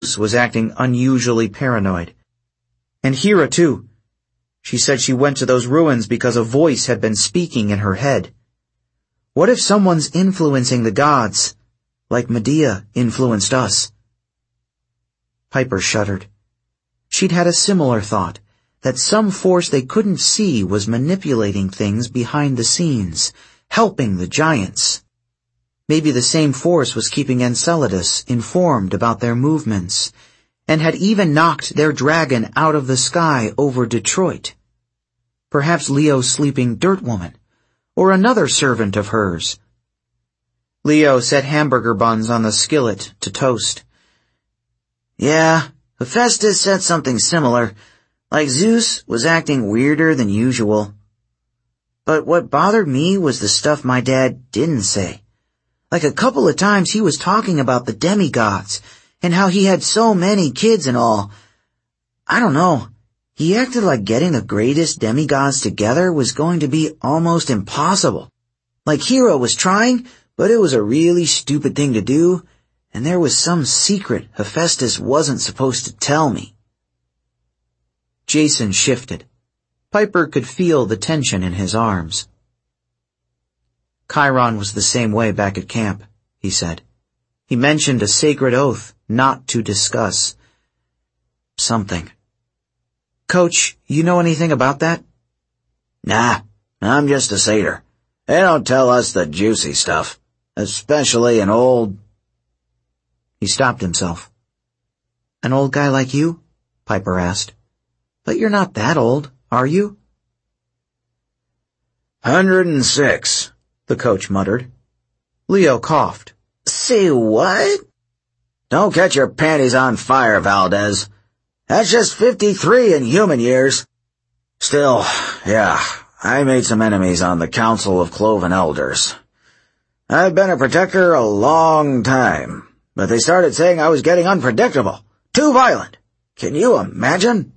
Zeus was acting unusually paranoid. And Hera, too. She said she went to those ruins because a voice had been speaking in her head. What if someone's influencing the gods, like Medea influenced us? Piper shuddered. She'd had a similar thought, that some force they couldn't see was manipulating things behind the scenes, helping the giants. Maybe the same force was keeping Enceladus informed about their movements, and had even knocked their dragon out of the sky over Detroit. Perhaps Leo's sleeping dirt woman, or another servant of hers. Leo set hamburger buns on the skillet to toast. Yeah, Hephaestus said something similar, like Zeus was acting weirder than usual. But what bothered me was the stuff my dad didn't say. Like a couple of times he was talking about the demigods, and how he had so many kids and all. I don't know. He acted like getting the greatest demigods together was going to be almost impossible. Like Hera was trying, but it was a really stupid thing to do, and there was some secret Hephaestus wasn't supposed to tell me. Jason shifted. Piper could feel the tension in his arms. Chiron was the same way back at camp, he said. He mentioned a sacred oath not to discuss something. Coach, you know anything about that? Nah, I'm just a satyr. They don't tell us the juicy stuff, especially an old... He stopped himself. An old guy like you? Piper asked. But you're not that old, are you? 106, the coach muttered. Leo coughed. Say what? Don't catch your panties on fire, Valdez. That's just 53 in human years. Still, yeah, I made some enemies on the Council of Cloven Elders. I've been a protector a long time, but they started saying I was getting unpredictable, too violent. Can you imagine?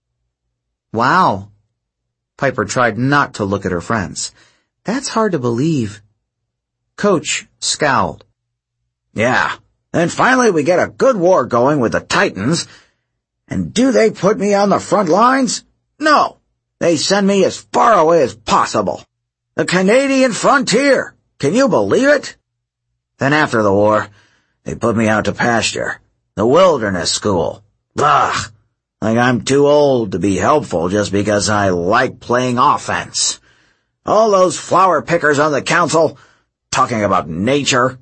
Wow. Piper tried not to look at her friends. That's hard to believe. Coach scowled. Yeah, then finally we get a good war going with the Titans. And do they put me on the front lines? No. They send me as far away as possible. The Canadian frontier. Can you believe it? Then after the war, they put me out to pasture. The wilderness school. Ugh. Like I'm too old to be helpful just because I like playing offense. All those flower pickers on the council talking about nature.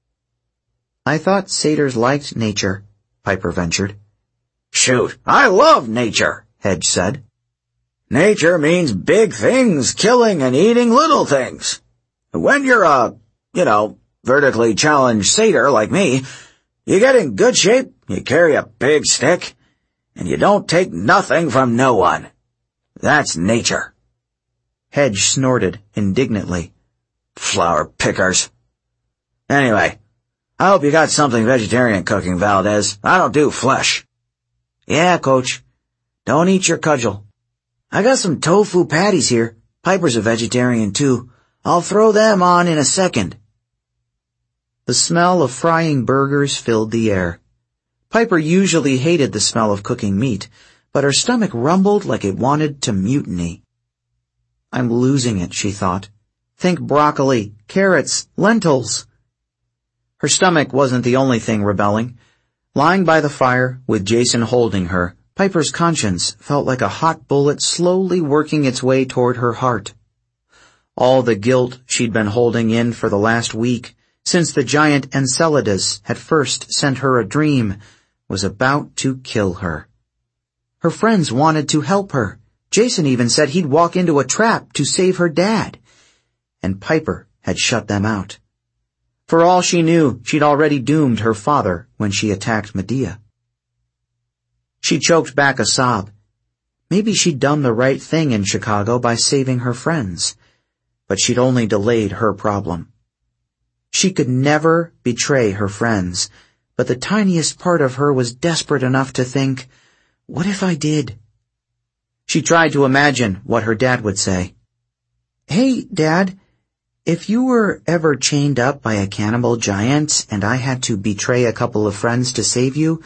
I thought satyrs liked nature, Piper ventured. Shoot, I love nature, Hedge said. Nature means big things killing and eating little things. When you're a, vertically challenged satyr like me, you get in good shape, you carry a big stick, and you don't take nothing from no one. That's nature. Hedge snorted indignantly. Flower pickers. Anyway, I hope you got something vegetarian cooking, Valdez. I don't do flesh. Yeah, Coach. Don't eat your cudgel. I got some tofu patties here. Piper's a vegetarian, too. I'll throw them on in a second. The smell of frying burgers filled the air. Piper usually hated the smell of cooking meat, but her stomach rumbled like it wanted to mutiny. I'm losing it, she thought. Think broccoli, carrots, lentils. Her stomach wasn't the only thing rebelling. Lying by the fire, with Jason holding her, Piper's conscience felt like a hot bullet slowly working its way toward her heart. All the guilt she'd been holding in for the last week, since the giant Enceladus had first sent her a dream, was about to kill her. Her friends wanted to help her. Jason even said he'd walk into a trap to save her dad. And Piper had shut them out. For all she knew, she'd already doomed her father when she attacked Medea. She choked back a sob. Maybe she'd done the right thing in Chicago by saving her friends, but she'd only delayed her problem. She could never betray her friends, but the tiniest part of her was desperate enough to think, what if I did? She tried to imagine what her dad would say. Hey, Dad, if you were ever chained up by a cannibal giant and I had to betray a couple of friends to save you,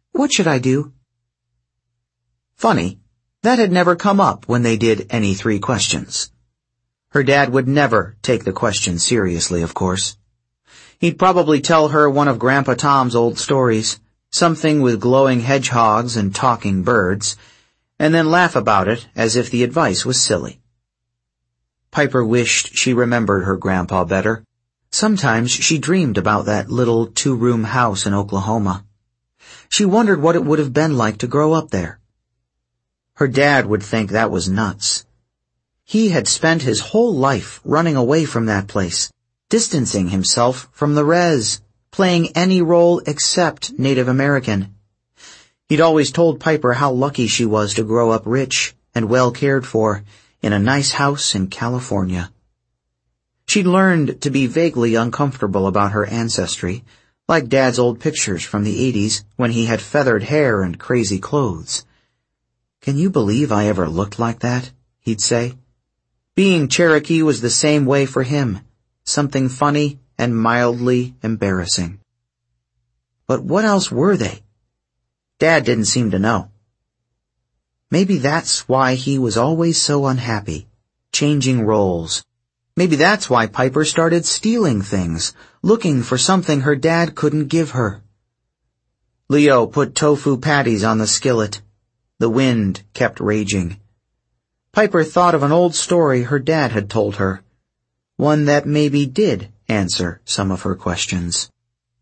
What should I do?" Funny, that had never come up when they did any 3 questions. Her dad would never take the question seriously, of course. He'd probably tell her one of Grandpa Tom's old stories, something with glowing hedgehogs and talking birds, and then laugh about it as if the advice was silly. Piper wished she remembered her grandpa better. Sometimes she dreamed about that little 2-room house in Oklahoma. She wondered what it would have been like to grow up there. Her dad would think that was nuts. He had spent his whole life running away from that place, distancing himself from the res, playing any role except Native American. He'd always told Piper how lucky she was to grow up rich and well cared for in a nice house in California. She'd learned to be vaguely uncomfortable about her ancestry, like Dad's old pictures from the 80s when he had feathered hair and crazy clothes. "Can you believe I ever looked like that?" he'd say. Being Cherokee was the same way for him, something funny and mildly embarrassing. But what else were they? Dad didn't seem to know. Maybe that's why he was always so unhappy, changing roles. Maybe that's why Piper started stealing things, looking for something her dad couldn't give her. Leo put tofu patties on the skillet. The wind kept raging. Piper thought of an old story her dad had told her, one that maybe did answer some of her questions.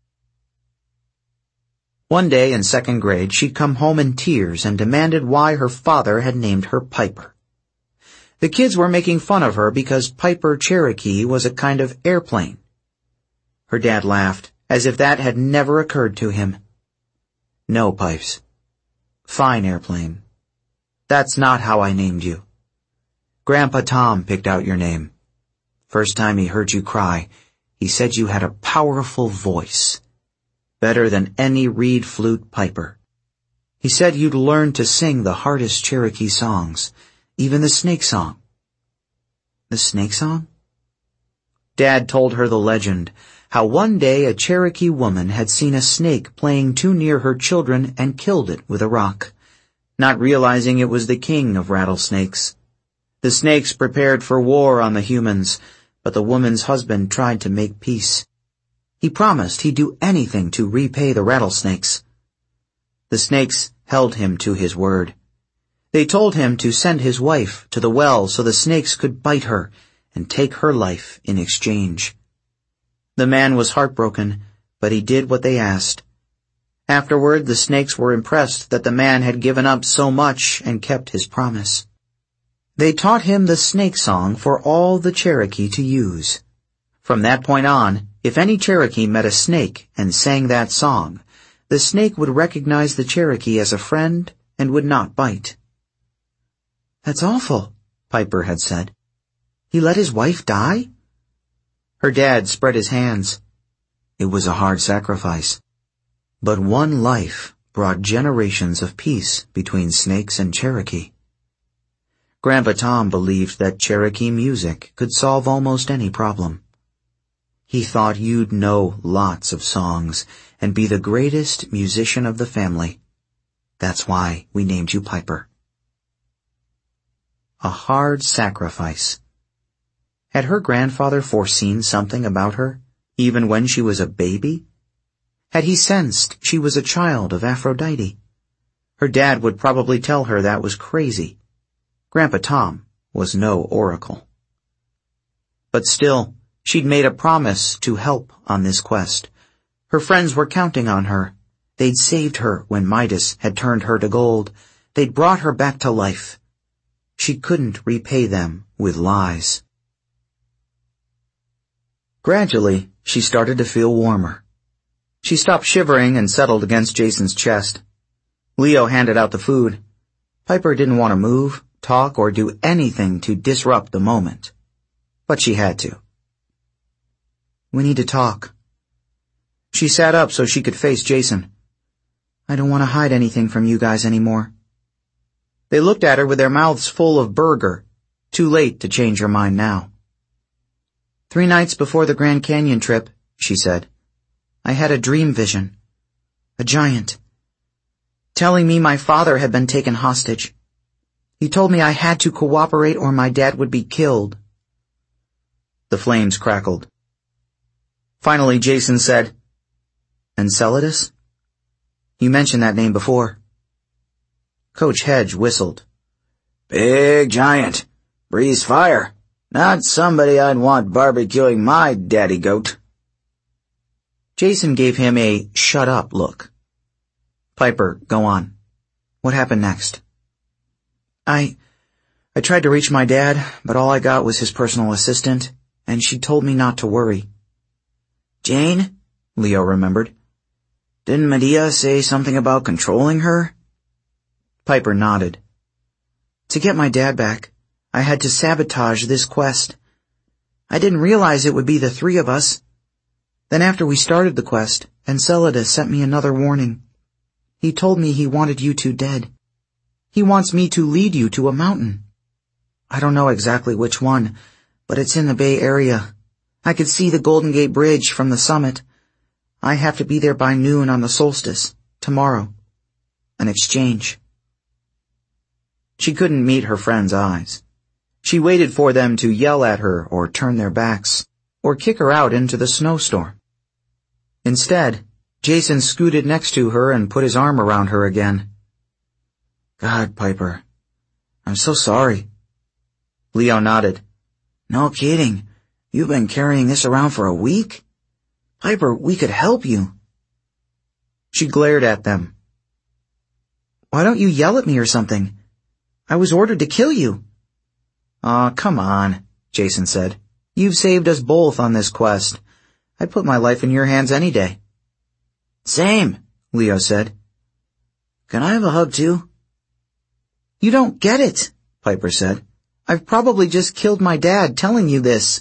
One day in 2nd grade, she'd come home in tears and demanded why her father had named her Piper. The kids were making fun of her because Piper Cherokee was a kind of airplane. Her dad laughed, as if that had never occurred to him. "No, Pipes. Fine airplane. That's not how I named you. Grandpa Tom picked out your name. First time he heard you cry, he said you had a powerful voice. Better than any reed flute piper. He said you'd learn to sing the hardest Cherokee songs, even the snake song." "The snake song?" Dad told her the legend, how one day a Cherokee woman had seen a snake playing too near her children and killed it with a rock, not realizing it was the king of rattlesnakes. The snakes prepared for war on the humans, but the woman's husband tried to make peace. He promised he'd do anything to repay the rattlesnakes. The snakes held him to his word. They told him to send his wife to the well so the snakes could bite her and take her life in exchange. The man was heartbroken, but he did what they asked. Afterward, the snakes were impressed that the man had given up so much and kept his promise. They taught him the snake song for all the Cherokee to use. From that point on, if any Cherokee met a snake and sang that song, the snake would recognize the Cherokee as a friend and would not bite. "That's awful," Piper had said. "He let his wife die?" Her dad spread his hands. It was a hard sacrifice. But one life brought generations of peace between snakes and Cherokee. Grandpa Tom believed that Cherokee music could solve almost any problem. He thought you'd know lots of songs and be the greatest musician of the family. That's why we named you Piper. A hard sacrifice. Had her grandfather foreseen something about her, even when she was a baby? Had he sensed she was a child of Aphrodite? Her dad would probably tell her that was crazy. Grandpa Tom was no oracle. But still, she'd made a promise to help on this quest. Her friends were counting on her. They'd saved her when Midas had turned her to gold. They'd brought her back to life. She couldn't repay them with lies. Gradually, she started to feel warmer. She stopped shivering and settled against Jason's chest. Leo handed out the food. Piper didn't want to move, talk, or do anything to disrupt the moment. But she had to. "We need to talk." She sat up so she could face Jason. "I don't want to hide anything from you guys anymore." They looked at her with their mouths full of burger. Too late to change her mind now. 3 nights before the Grand Canyon trip, she said, I had a dream vision. A giant. telling me my father had been taken hostage. He told me I had to cooperate or my dad would be killed. The flames crackled. Finally, Jason said, Enceladus? You mentioned that name before. Coach Hedge whistled. Big giant. Breathes fire. Not somebody I'd want barbecuing my daddy goat. Jason gave him a shut up look. Piper, go on. What happened next? I tried to reach my dad, but all I got was his personal assistant, and she told me not to worry. Jane? Leo remembered. Didn't Medea say something about controlling her? Piper nodded. To get my dad back, I had to sabotage this quest. I didn't realize it would be the three of us. Then after we started the quest, Enceladus sent me another warning. He told me he wanted you two dead. He wants me to lead you to a mountain. I don't know exactly which one, but it's in the Bay Area. I could see the Golden Gate Bridge from the summit. I have to be there by noon on the solstice, tomorrow. An exchange. She couldn't meet her friend's eyes. She waited for them to yell at her or turn their backs, or kick her out into the snowstorm. Instead, Jason scooted next to her and put his arm around her again. God, Piper, I'm so sorry. Leo nodded. No kidding. You've been carrying this around for a week? Piper, we could help you. She glared at them. Why don't you yell at me or something? I was ordered to kill you. Aw, come on, Jason said. You've saved us both on this quest. I'd put my life in your hands any day. Same, Leo said. Can I have a hug too? You don't get it, Piper said. I've probably just killed my dad telling you this.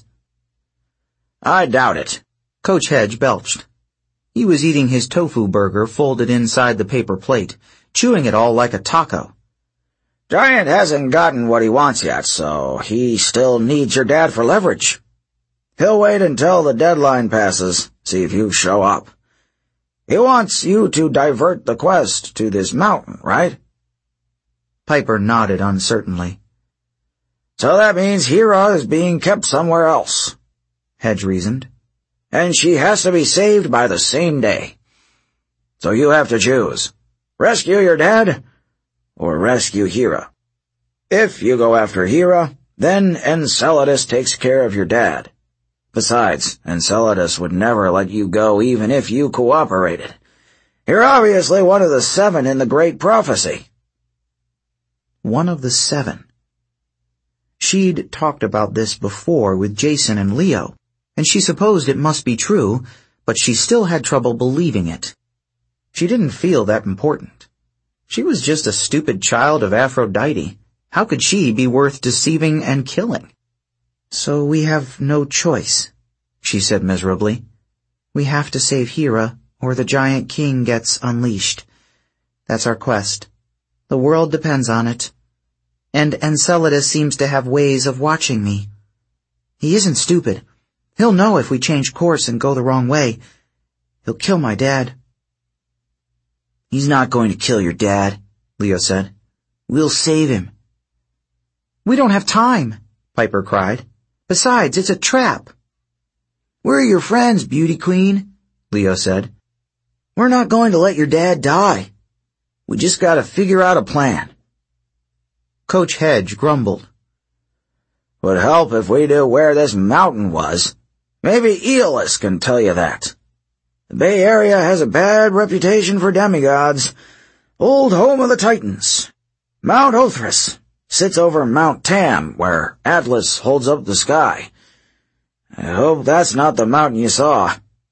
I doubt it, Coach Hedge belched. He was eating his tofu burger folded inside the paper plate, chewing it all like a taco. Giant hasn't gotten what he wants yet, so he still needs your dad for leverage. He'll wait until the deadline passes, see if you show up. He wants you to divert the quest to this mountain, right? Piper nodded uncertainly. So that means Hera is being kept somewhere else, Hedge reasoned. And she has to be saved by the same day. So you have to choose. Rescue your dad, or rescue Hera. If you go after Hera, then Enceladus takes care of your dad. Besides, Enceladus would never let you go even if you cooperated. You're obviously one of the 7 in the Great Prophecy. One of the 7. She'd talked about this before with Jason and Leo, and she supposed it must be true, but she still had trouble believing it. She didn't feel that important. She was just a stupid child of Aphrodite. How could she be worth deceiving and killing? So we have no choice, she said miserably. We have to save Hera, or the giant king gets unleashed. That's our quest. The world depends on it. And Enceladus seems to have ways of watching me. He isn't stupid. He'll know if we change course and go the wrong way. He'll kill my dad. He's not going to kill your dad, Leo said. We'll save him. We don't have time, Piper cried. Besides, it's a trap. We're your friends, beauty queen, Leo said. We're not going to let your dad die. We just gotta figure out a plan. Coach Hedge grumbled. Would help if we knew where this mountain was. Maybe Aeolus can tell you that. The Bay Area has a bad reputation for demigods. Old home of the Titans. Mount Othrys sits over Mount Tam, where Atlas holds up the sky. I hope that's not the mountain you saw.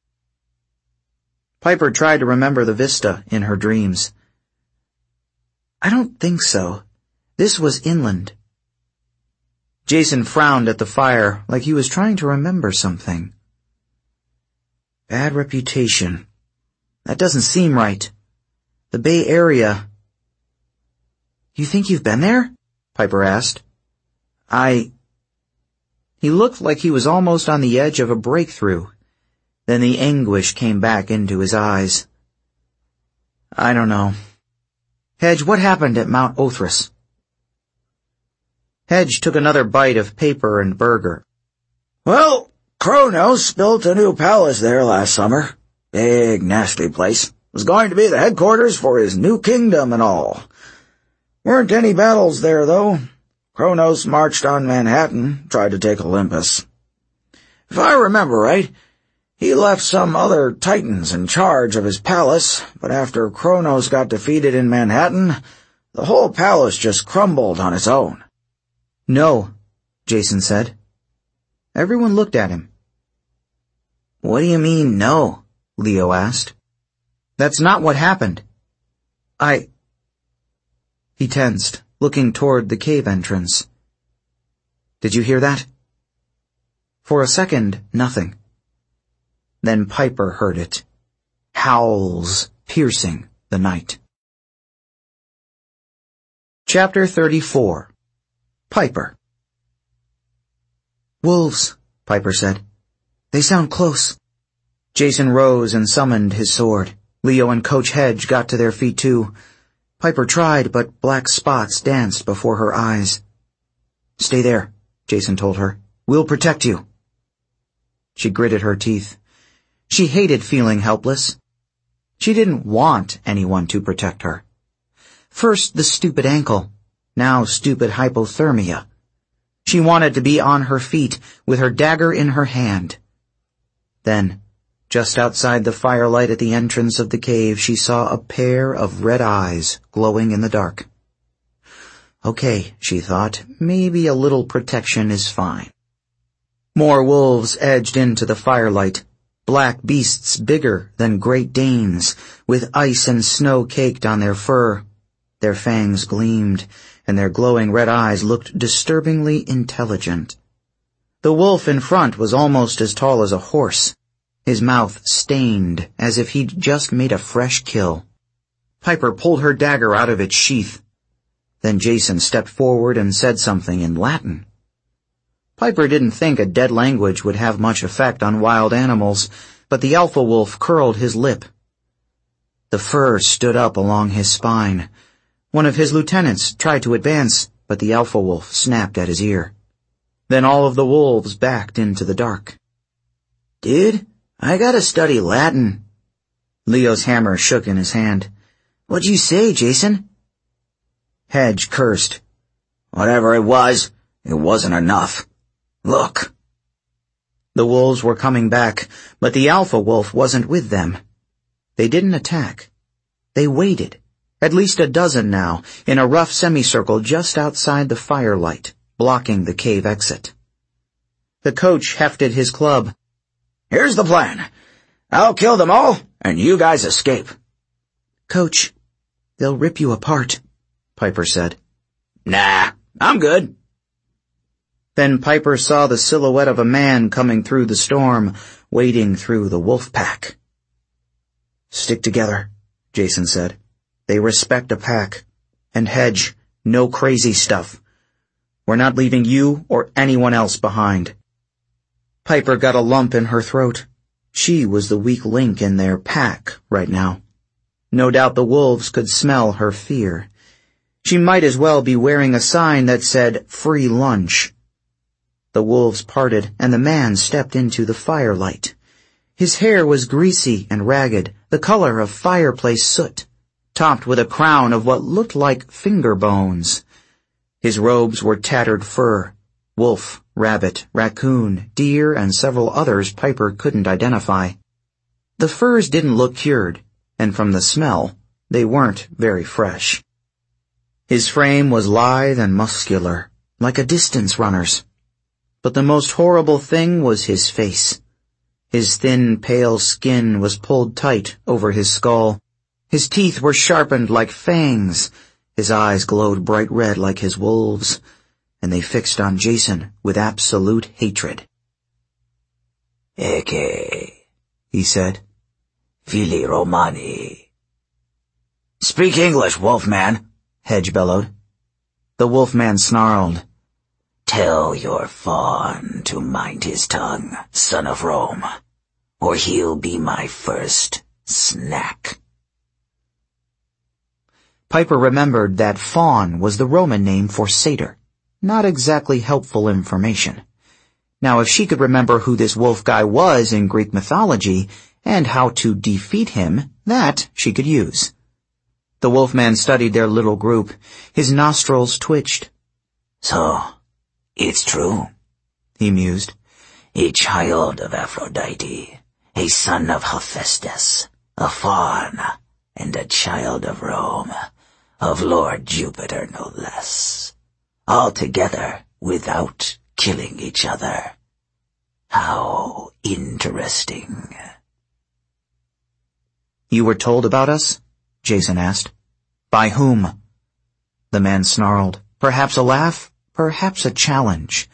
Piper tried to remember the vista in her dreams. I don't think so. This was inland. Jason frowned at the fire like he was trying to remember something. Bad reputation. That doesn't seem right. The Bay Area. You think you've been there? Piper asked. He looked like he was almost on the edge of a breakthrough. Then the anguish came back into his eyes. I don't know. Hedge, what happened at Mount Othrys? Hedge took another bite of paper and burger. Well, Kronos built a new palace there last summer. Big, nasty place. Was going to be the headquarters for his new kingdom and all. Weren't any battles there, though. Kronos marched on Manhattan, tried to take Olympus. If I remember right, he left some other titans in charge of his palace, but after Kronos got defeated in Manhattan, the whole palace just crumbled on its own. No, Jason said. Everyone looked at him. What do you mean, no? Leo asked. That's not what happened. He tensed, looking toward the cave entrance. Did you hear that? For a second, nothing. Then Piper heard it. Howls piercing the night. Chapter 34. Piper. Wolves, Piper said. They sound close. Jason rose and summoned his sword. Leo and Coach Hedge got to their feet too. Piper tried, but black spots danced before her eyes. Stay there, Jason told her. We'll protect you. She gritted her teeth. She hated feeling helpless. She didn't want anyone to protect her. First the stupid ankle, now stupid hypothermia. She wanted to be on her feet with her dagger in her hand. Then, just outside the firelight at the entrance of the cave, she saw a pair of red eyes glowing in the dark. Okay, she thought, maybe a little protection is fine. More wolves edged into the firelight, black beasts bigger than Great Danes, with ice and snow caked on their fur. Their fangs gleamed, and their glowing red eyes looked disturbingly intelligent. The wolf in front was almost as tall as a horse, his mouth stained as if he'd just made a fresh kill. Piper pulled her dagger out of its sheath. Then Jason stepped forward and said something in Latin. Piper didn't think a dead language would have much effect on wild animals, but the alpha wolf curled his lip. The fur stood up along his spine. One of his lieutenants tried to advance, but the alpha wolf snapped at his ear. Then all of the wolves backed into the dark. Dude, I gotta study Latin. Leo's hammer shook in his hand. What'd you say, Jason? Hedge cursed. Whatever it wasn't enough. Look. The wolves were coming back, but the alpha wolf wasn't with them. They didn't attack. They waited, at least a dozen now, in a rough semicircle just outside the firelight, blocking the cave exit. The coach hefted his club. Here's the plan. I'll kill them all, and you guys escape. Coach, they'll rip you apart, Piper said. Nah, I'm good. Then Piper saw the silhouette of a man coming through the storm, wading through the wolf pack. Stick together, Jason said. They respect a pack. And Hedge, no crazy stuff. We're not leaving you or anyone else behind. Piper got a lump in her throat. She was the weak link in their pack right now. No doubt the wolves could smell her fear. She might as well be wearing a sign that said, "Free lunch." The wolves parted, and the man stepped into the firelight. His hair was greasy and ragged, the color of fireplace soot, topped with a crown of what looked like finger bones. His robes were tattered fur, wolf, rabbit, raccoon, deer, and several others Piper couldn't identify. The furs didn't look cured, and from the smell, they weren't very fresh. His frame was lithe and muscular, like a distance runner's. But the most horrible thing was his face. His thin, pale skin was pulled tight over his skull. His teeth were sharpened like fangs. His eyes glowed bright red like his wolves', and they fixed on Jason with absolute hatred. Ecce, he said. Fili Romani. Speak English, Wolfman, Hedge bellowed. The wolfman snarled. Tell your fawn to mind his tongue, son of Rome, or he'll be my first snack. Piper remembered that fawn was the Roman name for satyr. Not exactly helpful information. Now, if she could remember who this wolf guy was in Greek mythology and how to defeat him, that she could use. The wolfman studied their little group. His nostrils twitched. So, it's true, he mused. A child of Aphrodite, a son of Hephaestus, a faun, and a child of Rome, of Lord Jupiter no less. All together without killing each other. How interesting. You were told about us? Jason asked. By whom? The man snarled. Perhaps a laugh, perhaps a challenge.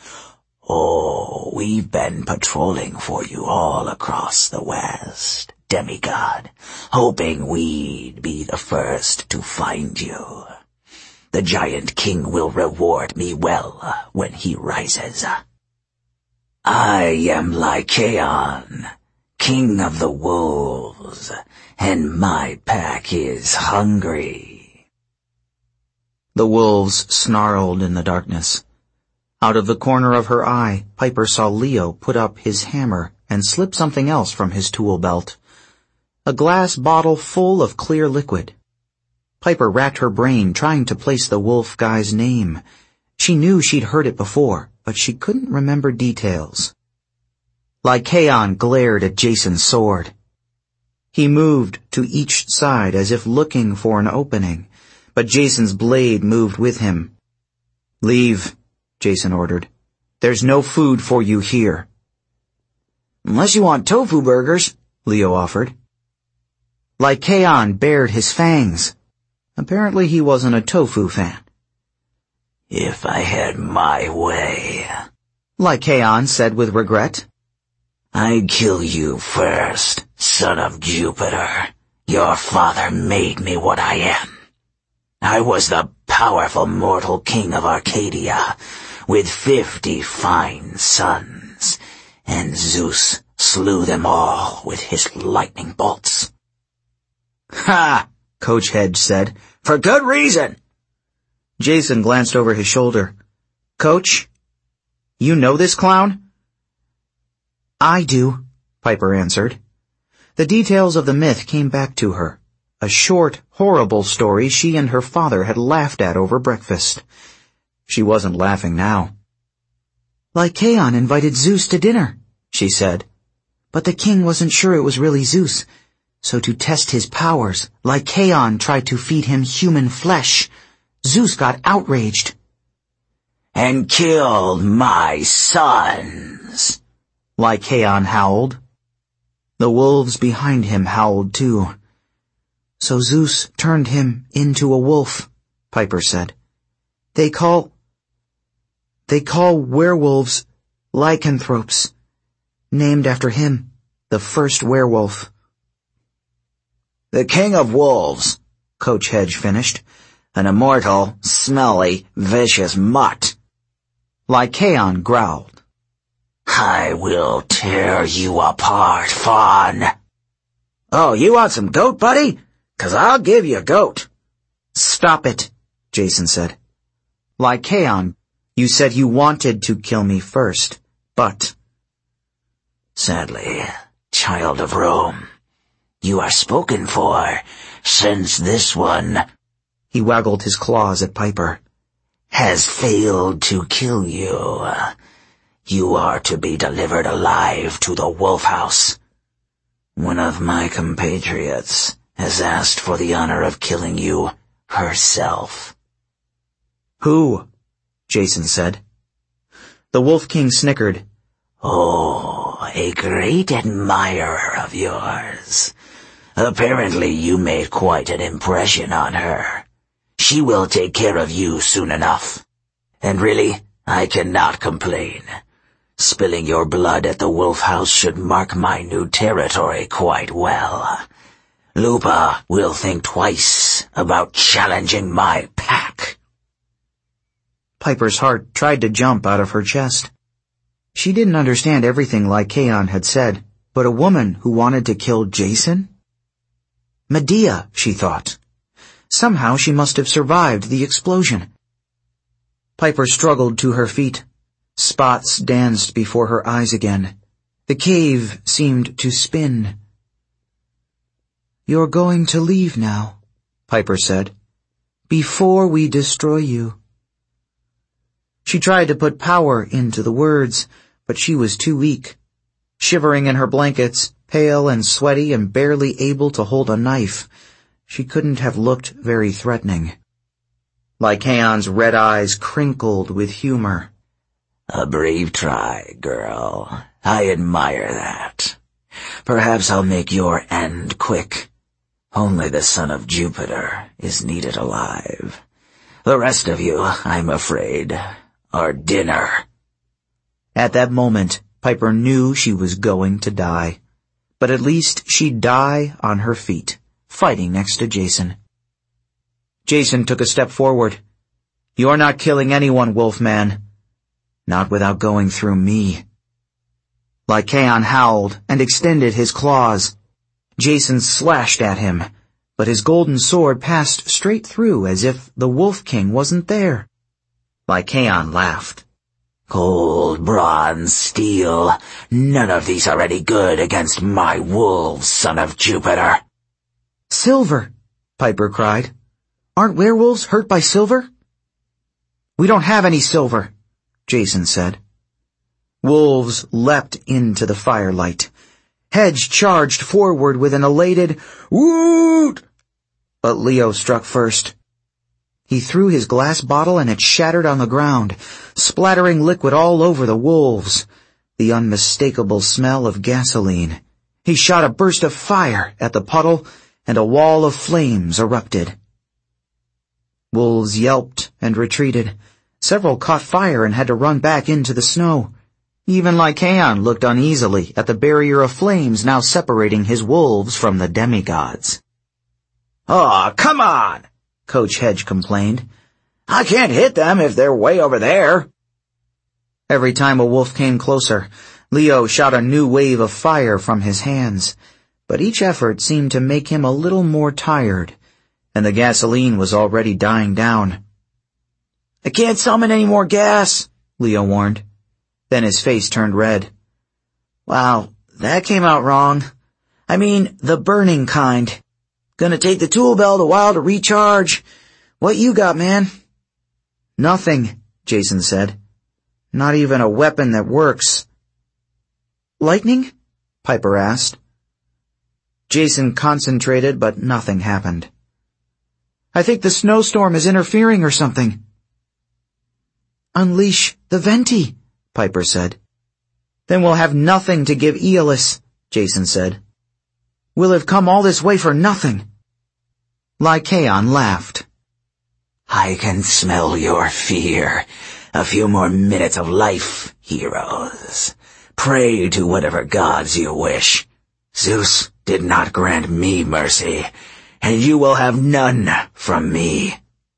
Oh, we've been patrolling for you all across the West, demigod, hoping we'd be the first to find you. The giant king will reward me well when he rises. I am Lycaon, king of the wolves, and my pack is hungry. The wolves snarled in the darkness. Out of the corner of her eye, Piper saw Leo put up his hammer and slip something else from his tool belt. A glass bottle full of clear liquid. Piper racked her brain trying to place the wolf guy's name. She knew she'd heard it before, but she couldn't remember details. Lycaon glared at Jason's sword. He moved to each side as if looking for an opening, but Jason's blade moved with him. Leave, Jason ordered. There's no food for you here. Unless you want tofu burgers, Leo offered. Lycaon bared his fangs. Apparently he wasn't a tofu fan. If I had my way, Lycaon said with regret, I'd kill you first, son of Jupiter. Your father made me what I am. I was the powerful mortal king of Arcadia, with 50 fine sons, and Zeus slew them all with his lightning bolts. Ha! Coach Hedge said. For good reason. Jason glanced over his shoulder. Coach, you know this clown? I do, Piper answered. The details of the myth came back to her. A short, horrible story she and her father had laughed at over breakfast. She wasn't laughing now. Lycaon invited Zeus to dinner, she said. But the king wasn't sure it was really Zeus. So to test his powers, Lycaon tried to feed him human flesh. Zeus got outraged. And killed my sons, Lycaon howled. The wolves behind him howled too. So Zeus turned him into a wolf, Piper said. They call werewolves lycanthropes, named after him, the first werewolf. The king of wolves, Coach Hedge finished. An immortal, smelly, vicious mutt. Lycaon growled. I will tear you apart, fawn. Oh, you want some goat, buddy? 'Cause I'll give you goat. Stop it, Jason said. Lycaon, you said you wanted to kill me first, but... Sadly, child of Rome, you are spoken for, since this one... He waggled his claws at Piper. Has failed to kill you. You are to be delivered alive to the Wolf House. One of my compatriots has asked for the honor of killing you herself. Who? Jason said. The Wolf King snickered. Oh, a great admirer of yours. Apparently you made quite an impression on her. She will take care of you soon enough. And really, I cannot complain. Spilling your blood at the Wolf House should mark my new territory quite well. Lupa will think twice about challenging my pack. Piper's heart tried to jump out of her chest. She didn't understand everything Lycaon had said, but a woman who wanted to kill Jason? Medea, she thought. Somehow she must have survived the explosion. Piper struggled to her feet. Spots danced before her eyes again. The cave seemed to spin. "You're going to leave now," Piper said, "before we destroy you." She tried to put power into the words, but she was too weak. Shivering in her blankets, pale and sweaty and barely able to hold a knife, she couldn't have looked very threatening. Lycaon's red eyes crinkled with humor. "A brave try, girl. I admire that. Perhaps I'll make your end quick. Only the son of Jupiter is needed alive. The rest of you, I'm afraid, are dinner." At that moment, Piper knew she was going to die. But at least she'd die on her feet, fighting next to Jason. Jason took a step forward. "You're not killing anyone, Wolfman. Not without going through me." Lycaon howled and extended his claws. Jason slashed at him, but his golden sword passed straight through as if the Wolf King wasn't there. Lycaon laughed. "Gold, bronze, steel, none of these are any good against my wolves, son of Jupiter." "Silver!" Piper cried. "Aren't werewolves hurt by silver?" "We don't have any silver," Jason said. Wolves leapt into the firelight. Hedge charged forward with an elated "Woot!" But Leo struck first. He threw his glass bottle and it shattered on the ground, splattering liquid all over the wolves. The unmistakable smell of gasoline. He shot a burst of fire at the puddle, and a wall of flames erupted. Wolves yelped and retreated. Several caught fire and had to run back into the snow. Even Lycaon looked uneasily at the barrier of flames now separating his wolves from the demigods. "Aw, come on!" Coach Hedge complained. "I can't hit them if they're way over there." Every time a wolf came closer, Leo shot a new wave of fire from his hands, but each effort seemed to make him a little more tired, and the gasoline was already dying down. "I can't summon any more gas," Leo warned. Then his face turned red. "Wow, that came out wrong. I mean, the burning kind. Gonna take the tool belt a while to recharge. What you got, man?" "Nothing," Jason said. "Not even a weapon that works." "Lightning?" Piper asked. Jason concentrated, but nothing happened. "I think the snowstorm is interfering or something." "Unleash the Venti," Piper said. "Then we'll have nothing to give Aeolus," Jason said. "We'll have come all this way for nothing." Lycaon laughed. "I can smell your fear. A few more minutes of life, heroes. Pray to whatever gods you wish. Zeus did not grant me mercy, and you will have none from me."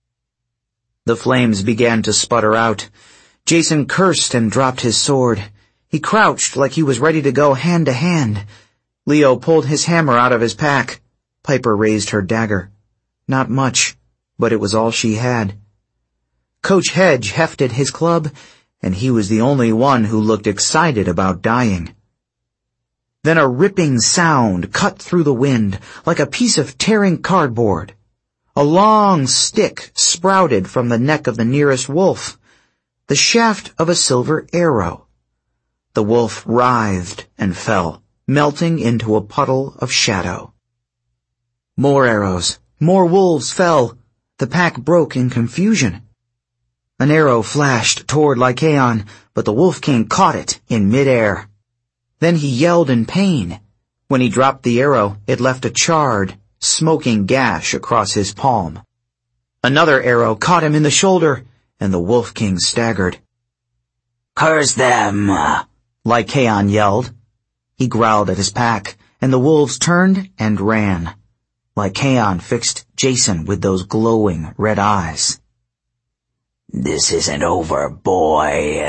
The flames began to sputter out. Jason cursed and dropped his sword. He crouched like he was ready to go hand to hand. Leo pulled his hammer out of his pack. Piper raised her dagger. Not much, but it was all she had. Coach Hedge hefted his club, and he was the only one who looked excited about dying. Then a ripping sound cut through the wind, like a piece of tearing cardboard. A long stick sprouted from the neck of the nearest wolf, the shaft of a silver arrow. The wolf writhed and fell, melting into a puddle of shadow. More arrows. More wolves fell. The pack broke in confusion. An arrow flashed toward Lycaon, but the Wolf King caught it in midair. Then he yelled in pain. When he dropped the arrow, it left a charred, smoking gash across his palm. Another arrow caught him in the shoulder, and the Wolf King staggered. "Curse them!" Lycaon yelled. He growled at his pack, and the wolves turned and ran. Lycaon fixed Jason with those glowing red eyes. "This isn't over, boy."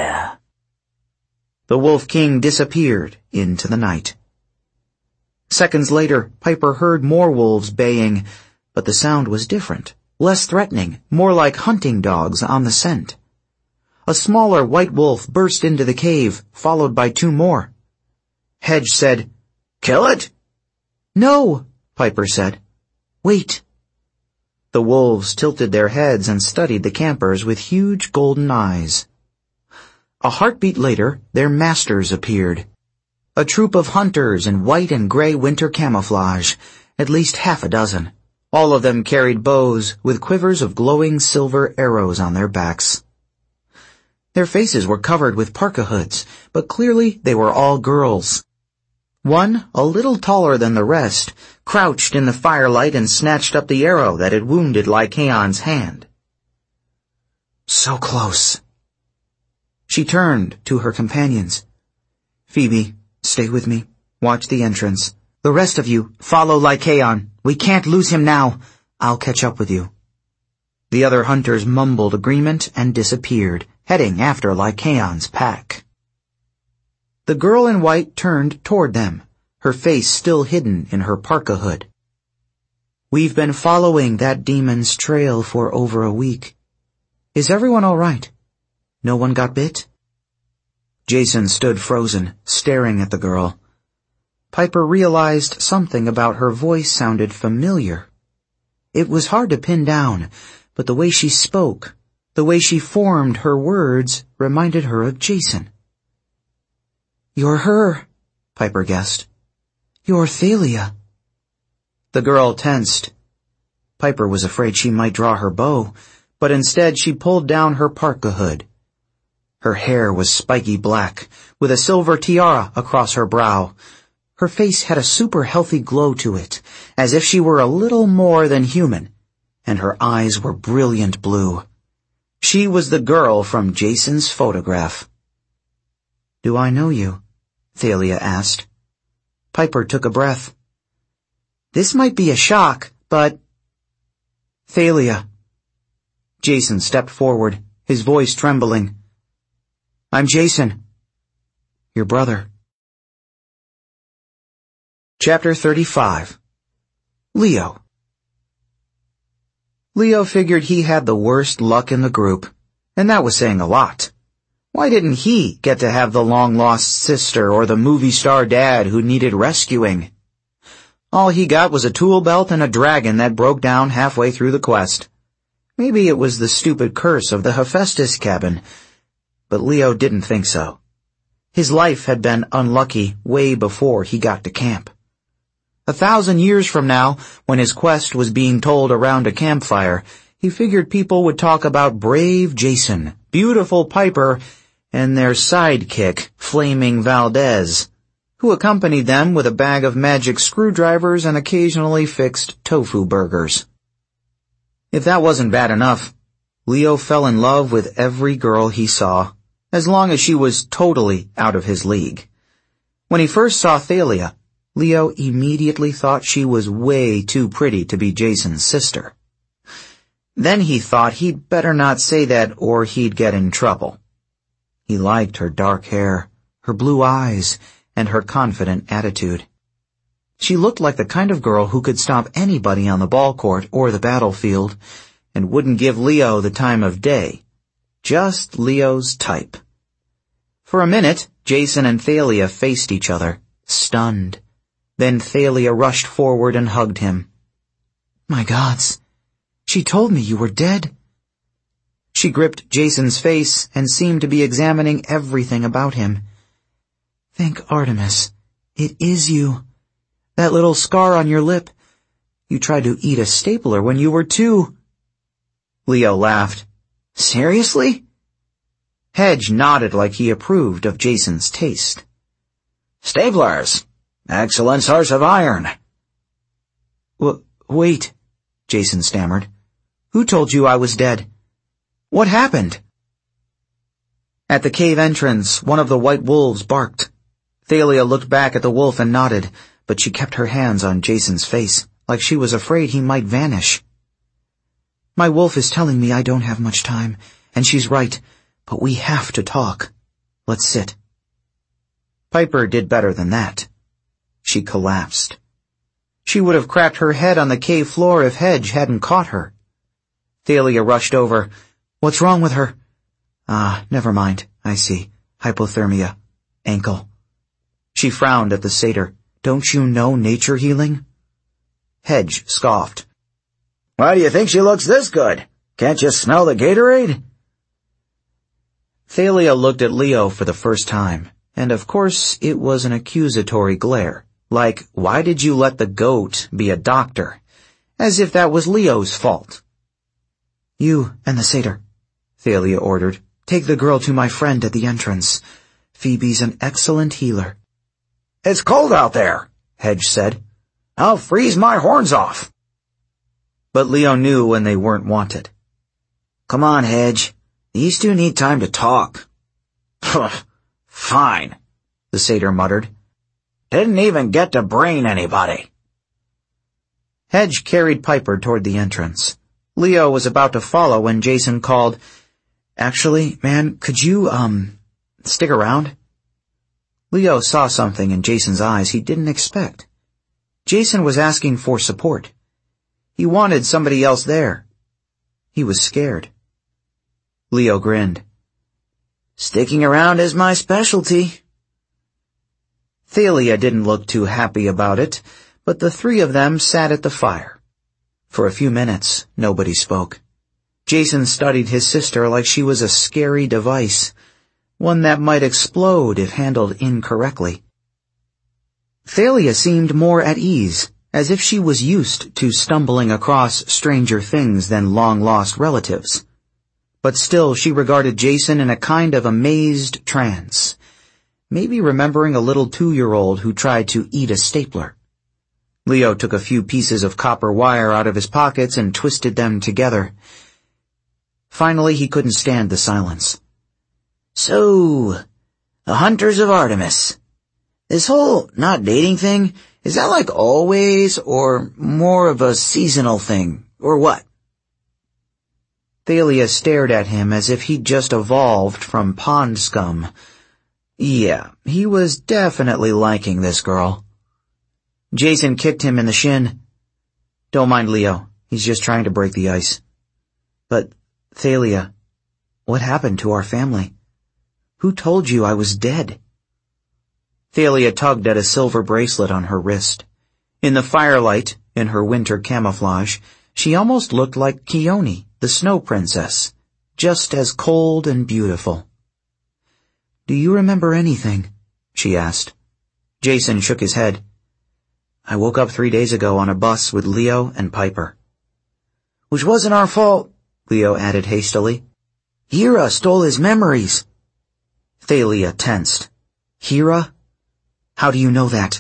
The Wolf King disappeared into the night. Seconds later, Piper heard more wolves baying, but the sound was different, less threatening, more like hunting dogs on the scent. A smaller white wolf burst into the cave, followed by 2 more. Hedge said, "Kill it?" "No," Piper said. "Wait." The wolves tilted their heads and studied the campers with huge golden eyes. A heartbeat later, their masters appeared. A troop of hunters in white and gray winter camouflage, at least half a dozen. All of them carried bows with quivers of glowing silver arrows on their backs. Their faces were covered with parka hoods, but clearly they were all girls. One, a little taller than the rest, crouched in the firelight and snatched up the arrow that had wounded Lycaon's hand. So close. She turned to her companions. "Phoebe, stay with me. Watch the entrance. The rest of you, follow Lycaon. We can't lose him now. I'll catch up with you." The other hunters mumbled agreement and disappeared, heading after Lycaon's pack. The girl in white turned toward them, her face still hidden in her parka hood. "We've been following that demon's trail for over a week. Is everyone all right? No one got bit?" Jason stood frozen, staring at the girl. Piper realized something about her voice sounded familiar. It was hard to pin down, but the way she spoke, the way she formed her words, reminded her of Jason. "You're her," Piper guessed. "You're Thalia." The girl tensed. Piper was afraid she might draw her bow, but instead she pulled down her parka hood. Her hair was spiky black, with a silver tiara across her brow. Her face had a super healthy glow to it, as if she were a little more than human, and her eyes were brilliant blue. She was the girl from Jason's photograph. "Do I know you?" Thalia asked. Piper took a breath. "This might be a shock, but—" "Thalia." Jason stepped forward, his voice trembling. "I'm Jason. Your brother." Chapter 35. Leo. Leo figured he had the worst luck in the group, and that was saying a lot. Why didn't he get to have the long-lost sister or the movie star dad who needed rescuing? All he got was a tool belt and a dragon that broke down halfway through the quest. Maybe it was the stupid curse of the Hephaestus cabin, but Leo didn't think so. His life had been unlucky way before he got to camp. 1,000 years from now, when his quest was being told around a campfire, he figured people would talk about brave Jason, beautiful Piper, and their sidekick, Flaming Valdez, who accompanied them with a bag of magic screwdrivers and occasionally fixed tofu burgers. If that wasn't bad enough, Leo fell in love with every girl he saw, as long as she was totally out of his league. When he first saw Thalia, Leo immediately thought she was way too pretty to be Jason's sister. Then he thought he'd better not say that or he'd get in trouble. He liked her dark hair, her blue eyes, and her confident attitude. She looked like the kind of girl who could stop anybody on the ball court or the battlefield and wouldn't give Leo the time of day. Just Leo's type. For a minute, Jason and Thalia faced each other, stunned. Then Thalia rushed forward and hugged him. "My gods, she told me you were dead." She gripped Jason's face and seemed to be examining everything about him. "Thank Artemis. It is you. That little scar on your lip. You tried to eat a stapler when you were 2. Leo laughed. "Seriously?" Hedge nodded like he approved of Jason's taste. "Staplers. Excellent source of iron." Wait, Jason stammered. "Who told you I was dead? What happened?" At the cave entrance, one of the white wolves barked. Thalia looked back at the wolf and nodded, but she kept her hands on Jason's face, like she was afraid he might vanish. "My wolf is telling me I don't have much time, and she's right, but we have to talk. Let's sit." Piper did better than that. She collapsed. She would have cracked her head on the cave floor if Hedge hadn't caught her. Thalia rushed over. "What's wrong with her?" "Ah, never mind. I see. Hypothermia. Ankle." She frowned at the satyr. "Don't you know nature healing?" Hedge scoffed. "Why do you think she looks this good? Can't you smell the Gatorade?" Thalia looked at Leo for the first time, and of course it was an accusatory glare. Like, why did you let the goat be a doctor? As if that was Leo's fault. "You and the satyr," Thalia ordered. "Take the girl to my friend at the entrance. Phoebe's an excellent healer." "It's cold out there," Hedge said. "I'll freeze my horns off." But Leo knew when they weren't wanted. "Come on, Hedge. These two need time to talk." "Fine," the satyr muttered. "Didn't even get to brain anybody." Hedge carried Piper toward the entrance. Leo was about to follow when Jason called, "Actually, man, could you, stick around?" Leo saw something in Jason's eyes he didn't expect. Jason was asking for support. He wanted somebody else there. He was scared. Leo grinned. "Sticking around is my specialty." Thalia didn't look too happy about it, but the three of them sat at the fire. For a few minutes, nobody spoke. Jason studied his sister like she was a scary device, one that might explode if handled incorrectly. Thalia seemed more at ease, as if she was used to stumbling across stranger things than long-lost relatives. But still she regarded Jason in a kind of amazed trance, maybe remembering a little 2-year-old who tried to eat a stapler. Leo took a few pieces of copper wire out of his pockets and twisted them together. Finally, he couldn't stand the silence. "So, the Hunters of Artemis. This whole not dating thing, is that like always, or more of a seasonal thing, or what?" Thalia stared at him as if he'd just evolved from pond scum. Yeah, he was definitely liking this girl. Jason kicked him in the shin. "Don't mind Leo. He's just trying to break the ice." "But, Thalia, what happened to our family? Who told you I was dead?" Thalia tugged at a silver bracelet on her wrist. In the firelight, in her winter camouflage, she almost looked like Keone, the snow princess, just as cold and beautiful. "Do you remember anything?" she asked. Jason shook his head. "I woke up 3 days ago on a bus with Leo and Piper." "Which wasn't our fault," Leo added hastily. "Hera stole his memories." Thalia tensed. "Hera? How do you know that?"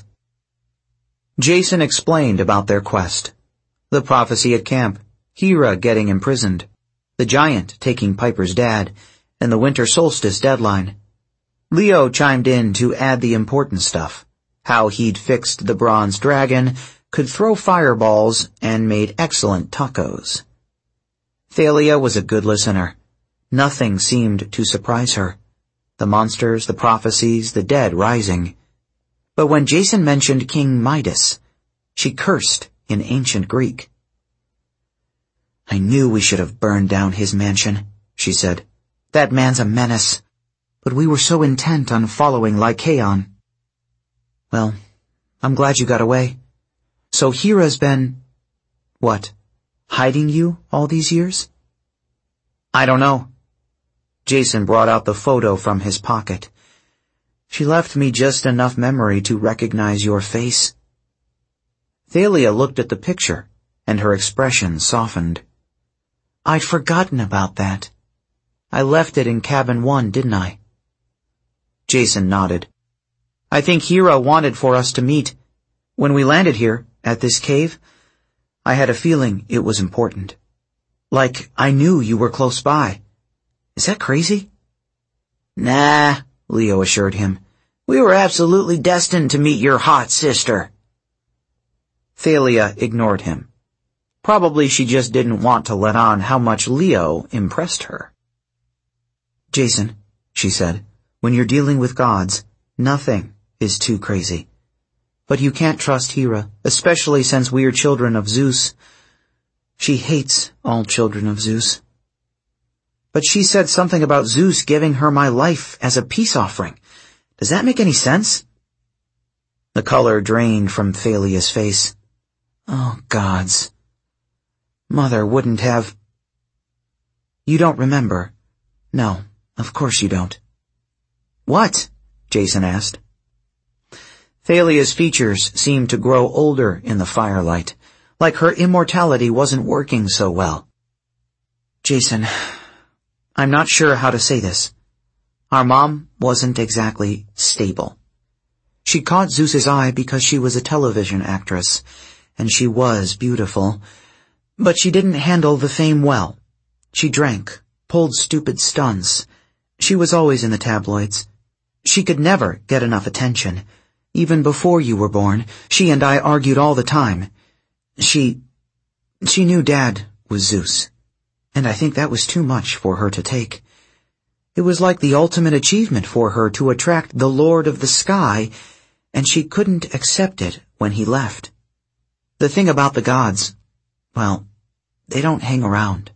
Jason explained about their quest. The prophecy at camp, Hera getting imprisoned, the giant taking Piper's dad, and the winter solstice deadline. Leo chimed in to add the important stuff, how he'd fixed the bronze dragon, could throw fireballs, and made excellent tacos. Thalia was a good listener. Nothing seemed to surprise her. The monsters, the prophecies, the dead rising. But when Jason mentioned King Midas, she cursed in ancient Greek. "I knew we should have burned down his mansion," she said. "That man's a menace. But we were so intent on following Lycaon." "Well, I'm glad you got away. So Hera's been, what, hiding you all these years?" "I don't know." Jason brought out the photo from his pocket. "She left me just enough memory to recognize your face." Thalia looked at the picture, and her expression softened. "I'd forgotten about that. I left it in cabin 1, didn't I?" Jason nodded. "I think Hera wanted for us to meet. When we landed here, at this cave, I had a feeling it was important. Like I knew you were close by. Is that crazy?" "Nah," Leo assured him. "We were absolutely destined to meet your hot sister." Thalia ignored him. Probably she just didn't want to let on how much Leo impressed her. "Jason," she said, "when you're dealing with gods, nothing is too crazy. But you can't trust Hera, especially since we're children of Zeus. She hates all children of Zeus. But she said something about Zeus giving her my life as a peace offering. Does that make any sense? The color drained from Thalia's face. Oh, gods. Mother wouldn't have... You don't remember? No, of course you don't. What? Jason asked. Thalia's features seemed to grow older in the firelight, like her immortality wasn't working so well. Jason, I'm not sure how to say this. Our mom wasn't exactly stable. She caught Zeus's eye because she was a television actress, and she was beautiful, but she didn't handle the fame well. She drank, pulled stupid stunts. She was always in the tabloids. She could never get enough attention. Even before you were born, she and I argued all the time. She knew Dad was Zeus, and I think that was too much for her to take. It was like the ultimate achievement for her to attract the Lord of the Sky, and she couldn't accept it when he left. The thing about the gods, well, they don't hang around.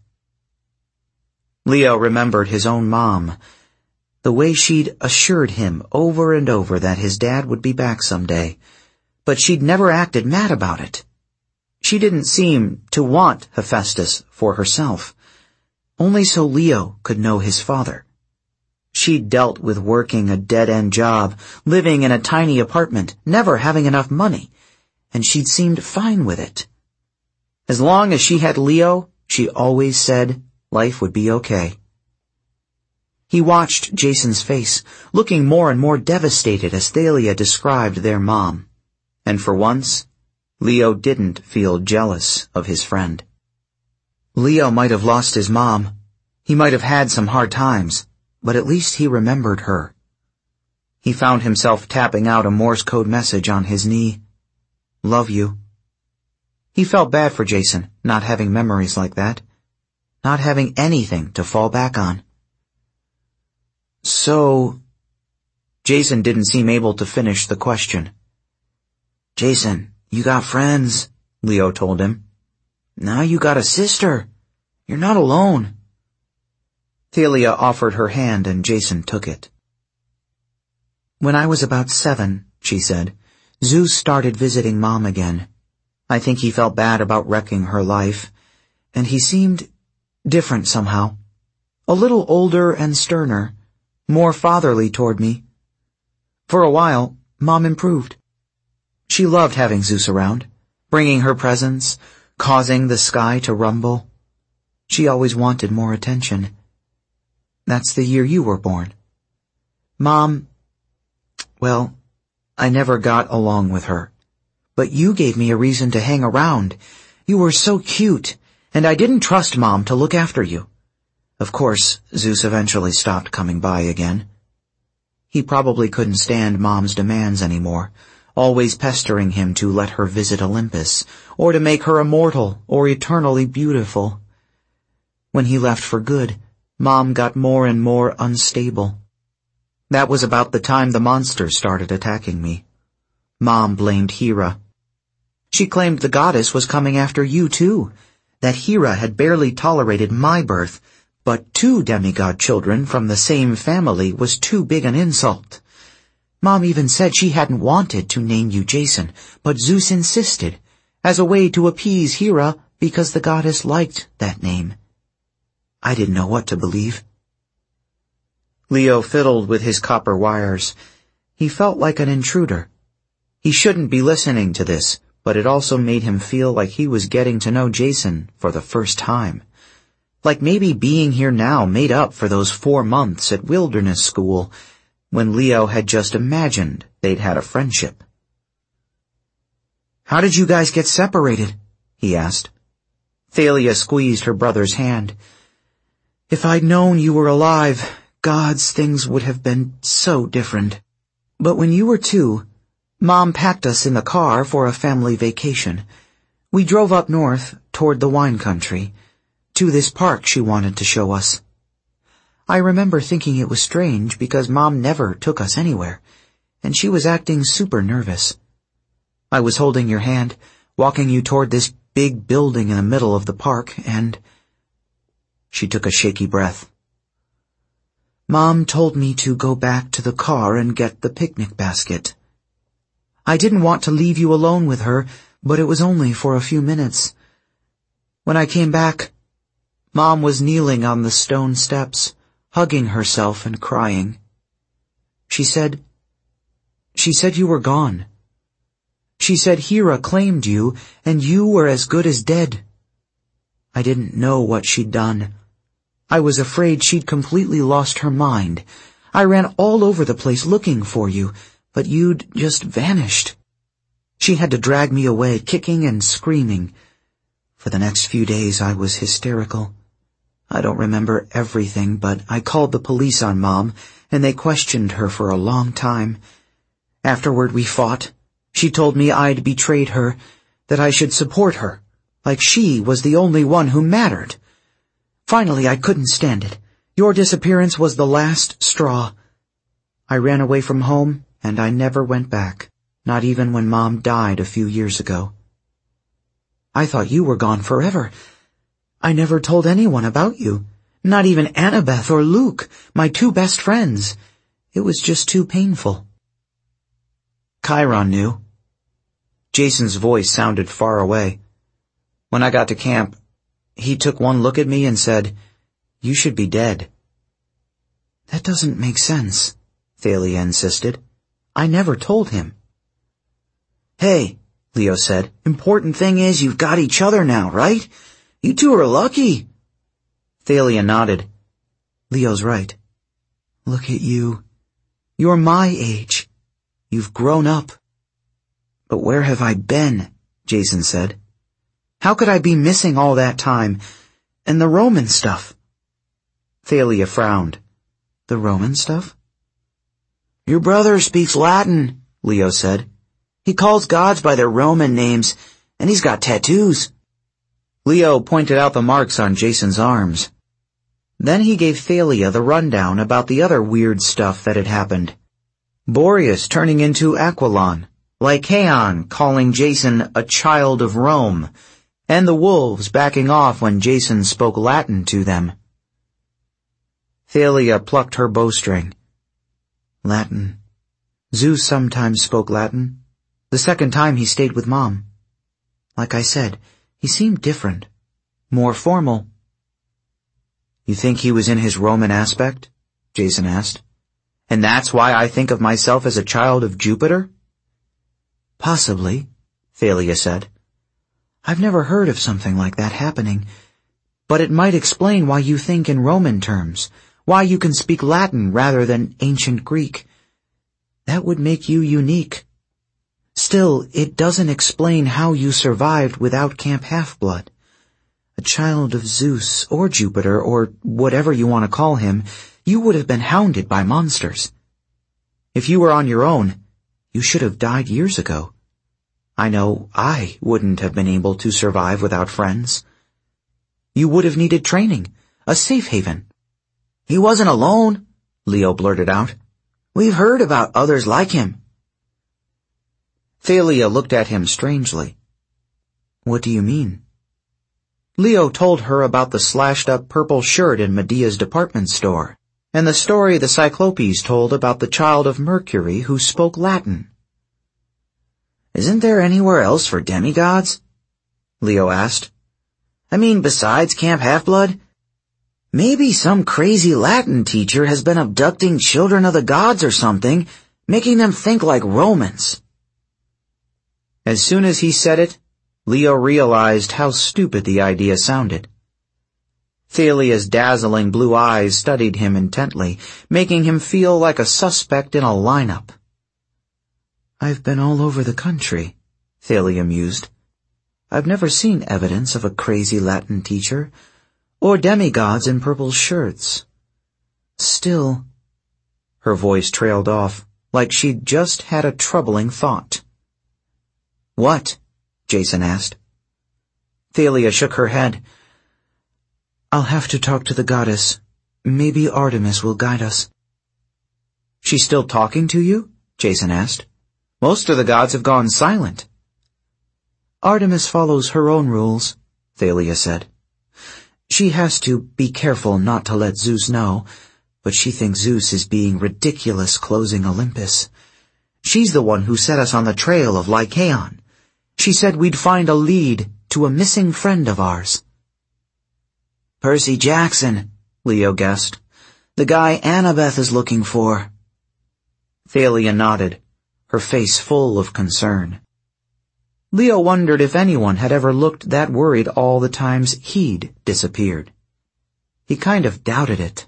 Leo remembered his own mom, the way she'd assured him over and over that his dad would be back someday, but she'd never acted mad about it. She didn't seem to want Hephaestus for herself, only so Leo could know his father. She'd dealt with working a dead-end job, living in a tiny apartment, never having enough money, and she'd seemed fine with it. As long as she had Leo, she always said life would be okay. He watched Jason's face, looking more and more devastated as Thalia described their mom. And for once, Leo didn't feel jealous of his friend. Leo might have lost his mom. He might have had some hard times, but at least he remembered her. He found himself tapping out a Morse code message on his knee. Love you. He felt bad for Jason, not having memories like that, not having anything to fall back on. So... Jason didn't seem able to finish the question. Jason, you got friends, Leo told him. Now you got a sister. You're not alone. Thalia offered her hand and Jason took it. When I was about 7, she said, Zeus started visiting Mom again. I think he felt bad about wrecking her life, and he seemed different somehow. A little older and sterner, more fatherly toward me. For a while, Mom improved. She loved having Zeus around, bringing her presence, causing the sky to rumble. She always wanted more attention. That's the year you were born. Mom, well, I never got along with her. But you gave me a reason to hang around. You were so cute, and I didn't trust Mom to look after you. Of course, Zeus eventually stopped coming by again. He probably couldn't stand Mom's demands anymore, always pestering him to let her visit Olympus, or to make her immortal or eternally beautiful. When he left for good, Mom got more and more unstable. That was about the time the monsters started attacking me. Mom blamed Hera. She claimed the goddess was coming after you too, that Hera had barely tolerated my birth, but 2 demigod children from the same family was too big an insult. Mom even said she hadn't wanted to name you Jason, but Zeus insisted, as a way to appease Hera because the goddess liked that name. I didn't know what to believe. Leo fiddled with his copper wires. He felt like an intruder. He shouldn't be listening to this, but it also made him feel like he was getting to know Jason for the first time. Like maybe being here now made up for those 4 months at wilderness school, when Leo had just imagined they'd had a friendship. How did you guys get separated? He asked. Thalia squeezed her brother's hand. If I'd known you were alive, gods, things would have been so different. But when you were 2, Mom packed us in the car for a family vacation. We drove up north toward the wine country, to this park she wanted to show us. I remember thinking it was strange because Mom never took us anywhere, and she was acting super nervous. I was holding your hand, walking you toward this big building in the middle of the park, and—" She took a shaky breath. "Mom told me to go back to the car and get the picnic basket. I didn't want to leave you alone with her, but it was only for a few minutes. When I came back, Mom was kneeling on the stone steps, hugging herself and crying. She said you were gone. She said Hera claimed you, and you were as good as dead. I didn't know what she'd done. I was afraid she'd completely lost her mind. I ran all over the place looking for you, but you'd just vanished. She had to drag me away, kicking and screaming. For the next few days I was hysterical. I don't remember everything, but I called the police on Mom, and they questioned her for a long time. Afterward we fought. She told me I'd betrayed her, that I should support her, like she was the only one who mattered. Finally, I couldn't stand it. Your disappearance was the last straw. I ran away from home, and I never went back, not even when Mom died a few years ago. I thought you were gone forever. I never told anyone about you, not even Annabeth or Luke, my two best friends. It was just too painful." Chiron knew. Jason's voice sounded far away. "When I got to camp, he took one look at me and said, 'You should be dead.'" "That doesn't make sense," Thalia insisted. "I never told him." "Hey," Leo said, "important thing is you've got each other now, right? You two are lucky." Thalia nodded. "Leo's right. Look at you. You're my age. You've grown up." "But where have I been?" Jason said. "How could I be missing all that time? And the Roman stuff?" Thalia frowned. "The Roman stuff?" "Your brother speaks Latin," Leo said. "He calls gods by their Roman names, and he's got tattoos." Leo pointed out the marks on Jason's arms. Then he gave Thalia the rundown about the other weird stuff that had happened. Boreas turning into Aquilon, Lycaon calling Jason a child of Rome, and the wolves backing off when Jason spoke Latin to them. Thalia plucked her bowstring. "Latin. Zeus sometimes spoke Latin. The second time he stayed with Mom. Like I said, he seemed different, more formal." "You think he was in his Roman aspect?" Jason asked. "And that's why I think of myself as a child of Jupiter?" "Possibly," Thalia said. "I've never heard of something like that happening, but it might explain why you think in Roman terms, why you can speak Latin rather than ancient Greek. That would make you unique. Still, it doesn't explain how you survived without Camp Half-Blood. A child of Zeus or Jupiter or whatever you want to call him, you would have been hounded by monsters. If you were on your own, you should have died years ago. I know I wouldn't have been able to survive without friends. You would have needed training, a safe haven." "He wasn't alone," Leo blurted out. "We've heard about others like him." Thalia looked at him strangely. "What do you mean?" Leo told her about the slashed-up purple shirt in Medea's department store, and the story the Cyclopes told about the child of Mercury who spoke Latin. "Isn't there anywhere else for demigods?" Leo asked. "I mean, besides Camp Half-Blood? Maybe some crazy Latin teacher has been abducting children of the gods or something, making them think like Romans." As soon as he said it, Leo realized how stupid the idea sounded. Thalia's dazzling blue eyes studied him intently, making him feel like a suspect in a lineup. "I've been all over the country," Thalia mused. "I've never seen evidence of a crazy Latin teacher, or demigods in purple shirts. Still—" Her voice trailed off, like she'd just had a troubling thought. "What?" Jason asked. Thalia shook her head. "I'll have to talk to the goddess. Maybe Artemis will guide us." "She's still talking to you?" Jason asked. "Most of the gods have gone silent. Artemis follows her own rules, Thalia said. She has to be careful not to let Zeus know, but she thinks Zeus is being ridiculous closing Olympus. She's the one who set us on the trail of Lycaon. She said we'd find a lead to a missing friend of ours. Percy Jackson, Leo guessed. The guy Annabeth is looking for. Thalia nodded, her face full of concern. Leo wondered if anyone had ever looked that worried all the times he'd disappeared. He kind of doubted it.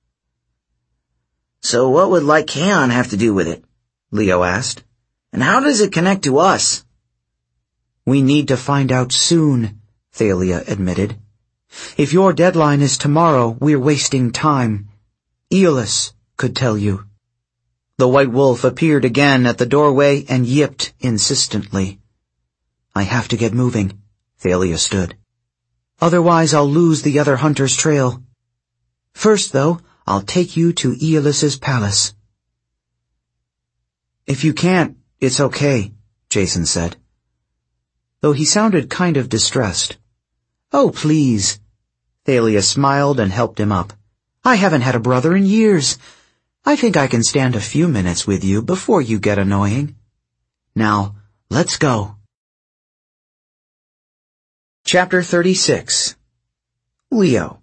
So what would Lycaon have to do with it? Leo asked. And how does it connect to us? We need to find out soon, Thalia admitted. If your deadline is tomorrow, we're wasting time. Aeolus could tell you. The white wolf appeared again at the doorway and yipped insistently. I have to get moving, Thalia stood. Otherwise I'll lose the other hunter's trail. First, though, I'll take you to Aeolus's palace. If you can't, it's okay, Jason said, though he sounded kind of distressed. Oh, please. Thalia smiled and helped him up. I haven't had a brother in years. I think I can stand a few minutes with you before you get annoying. Now, let's go. Chapter 36. Leo.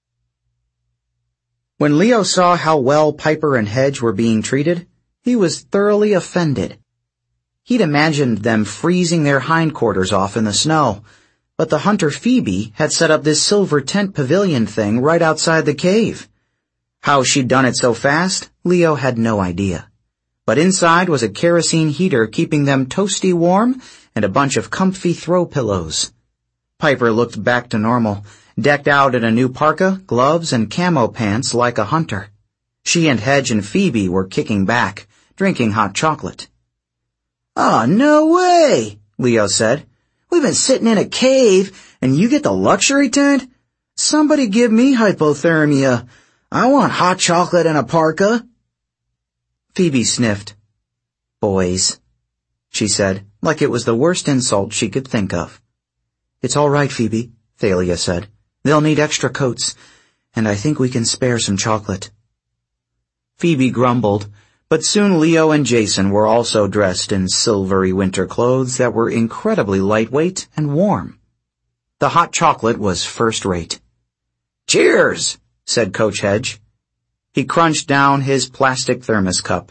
When Leo saw how well Piper and Hedge were being treated, he was thoroughly offended. He'd imagined them freezing their hindquarters off in the snow, but the hunter Phoebe had set up this silver tent pavilion thing right outside the cave. How she'd done it so fast, Leo had no idea. But inside was a kerosene heater keeping them toasty warm and a bunch of comfy throw pillows. Piper looked back to normal, decked out in a new parka, gloves, and camo pants like a hunter. She and Hedge and Phoebe were kicking back, drinking hot chocolate. Oh, no way, Leo said. We've been sitting in a cave, and you get the luxury tent? Somebody give me hypothermia. I want hot chocolate and a parka. Phoebe sniffed. Boys, she said, like it was the worst insult she could think of. It's all right, Phoebe, Thalia said. They'll need extra coats, and I think we can spare some chocolate. Phoebe grumbled, but soon Leo and Jason were also dressed in silvery winter clothes that were incredibly lightweight and warm. The hot chocolate was first-rate. Cheers, said Coach Hedge. He crunched down his plastic thermos cup.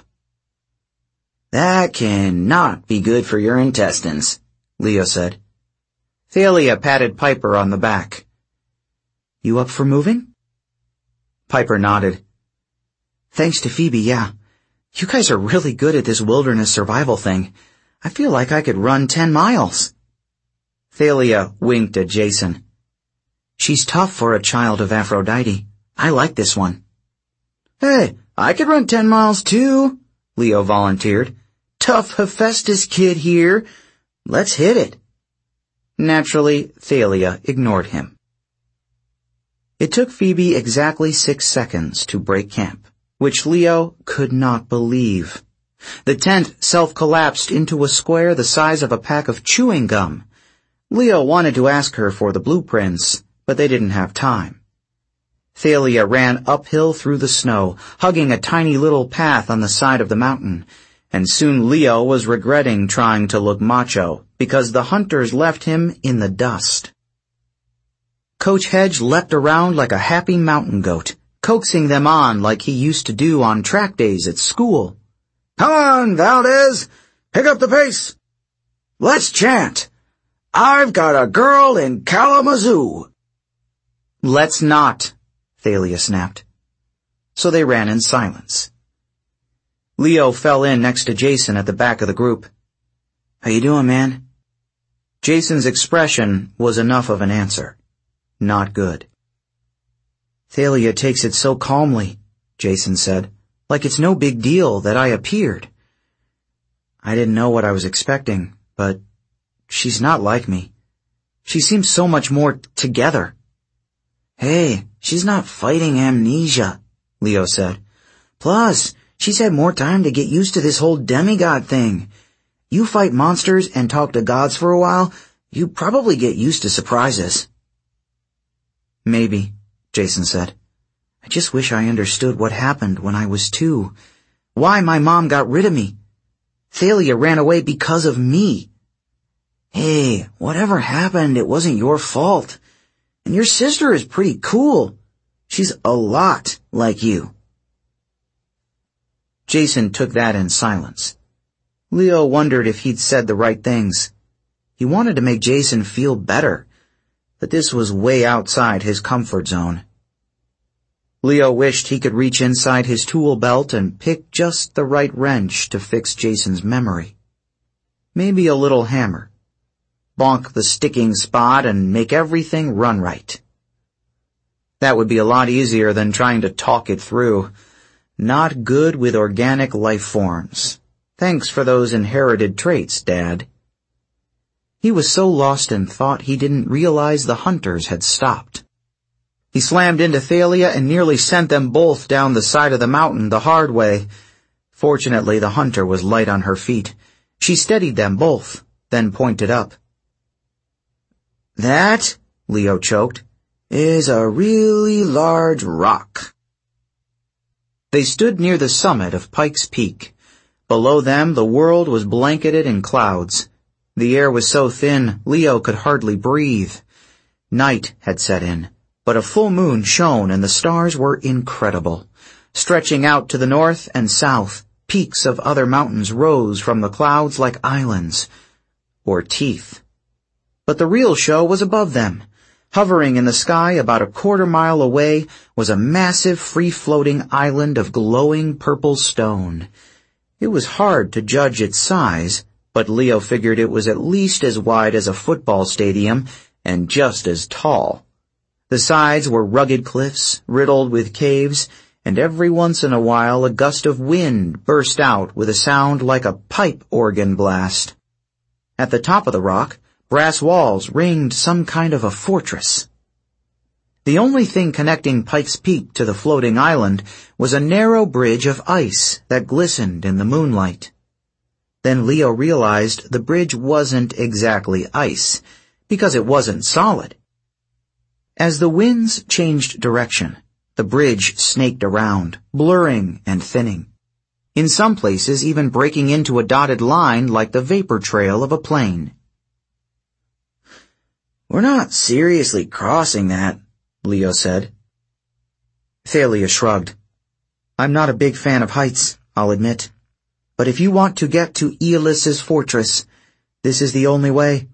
That cannot be good for your intestines, Leo said. Thalia patted Piper on the back. You up for moving? Piper nodded. Thanks to Phoebe, yeah. You guys are really good at this wilderness survival thing. I feel like I could run 10 miles. Thalia winked at Jason. She's tough for a child of Aphrodite. I like this one. Hey, I could run 10 miles too, Leo volunteered. Tough Hephaestus kid here. Let's hit it. Naturally, Thalia ignored him. It took Phoebe exactly 6 seconds to break camp, which Leo could not believe. The tent self-collapsed into a square the size of a pack of chewing gum. Leo wanted to ask her for the blueprints, but they didn't have time. Thalia ran uphill through the snow, hugging a tiny little path on the side of the mountain, and soon Leo was regretting trying to look macho because the hunters left him in the dust. Coach Hedge leapt around like a happy mountain goat, coaxing them on like he used to do on track days at school. Come on, Valdez! Pick up the pace! Let's chant! I've got a girl in Kalamazoo! Let's not, Thalia snapped. So they ran in silence. Leo fell in next to Jason at the back of the group. How you doing, man? Jason's expression was enough of an answer. Not good. Thalia takes it so calmly, Jason said, like it's no big deal that I appeared. I didn't know what I was expecting, but she's not like me. She seems so much more together. Hey, she's not fighting amnesia, Leo said. Plus, she's had more time to get used to this whole demigod thing. You fight monsters and talk to gods for a while, You probably get used to surprises. Maybe, Jason said. I just wish I understood what happened when I was 2. Why my mom got rid of me. Thalia ran away because of me. Hey, whatever happened, it wasn't your fault. And your sister is pretty cool. She's a lot like you. Jason took that in silence. Leo wondered if he'd said the right things. He wanted to make Jason feel better, but this was way outside his comfort zone. Leo wished he could reach inside his tool belt and pick just the right wrench to fix Jason's memory. Maybe a little hammer. Bonk the sticking spot and make everything run right. That would be a lot easier than trying to talk it through. Not good with organic life forms. Thanks for those inherited traits, Dad. He was so lost in thought he didn't realize the hunters had stopped. He slammed into Thalia and nearly sent them both down the side of the mountain the hard way. Fortunately, the hunter was light on her feet. She steadied them both, then pointed up. That, Leo choked, is a really large rock. They stood near the summit of Pikes Peak. Below them, the world was blanketed in clouds. The air was so thin, Leo could hardly breathe. Night had set in, but a full moon shone and the stars were incredible. Stretching out to the north and south, peaks of other mountains rose from the clouds like islands, or teeth. But the real show was above them. Hovering in the sky about a quarter-mile away was a massive free-floating island of glowing purple stone. It was hard to judge its size, but Leo figured it was at least as wide as a football stadium and just as tall. The sides were rugged cliffs, riddled with caves, and every once in a while a gust of wind burst out with a sound like a pipe organ blast. At the top of the rock, brass walls ringed some kind of a fortress. The only thing connecting Pikes Peak to the floating island was a narrow bridge of ice that glistened in the moonlight. Then Leo realized the bridge wasn't exactly ice, because it wasn't solid. As the winds changed direction, the bridge snaked around, blurring and thinning. In some places even breaking into a dotted line like the vapor trail of a plane. We're not seriously crossing that, Leo said. Thalia shrugged. I'm not a big fan of heights, I'll admit. But if you want to get to Aeolus's fortress, this is the only way.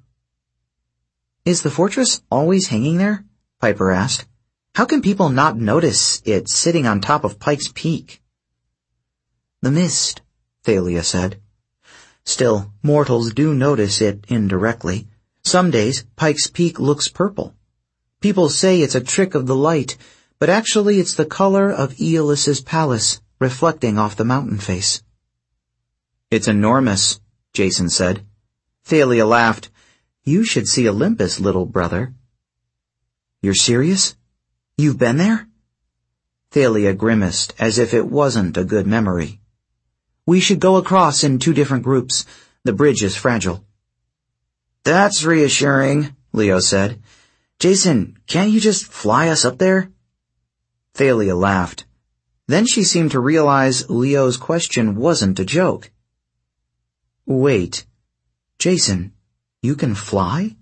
Is the fortress always hanging there? Piper asked. How can people not notice it sitting on top of Pikes Peak? The mist, Thalia said. Still, mortals do notice it indirectly. Some days, Pikes Peak looks purple. People say it's a trick of the light, but actually it's the color of Aeolus's palace, reflecting off the mountain face. It's enormous, Jason said. Thalia laughed. You should see Olympus, little brother. You're serious? You've been there? Thalia grimaced, as if it wasn't a good memory. We should go across in 2 different groups. The bridge is fragile. That's reassuring, Leo said. Jason, can't you just fly us up there? Thalia laughed. Then she seemed to realize Leo's question wasn't a joke. Wait, Jason, you can fly?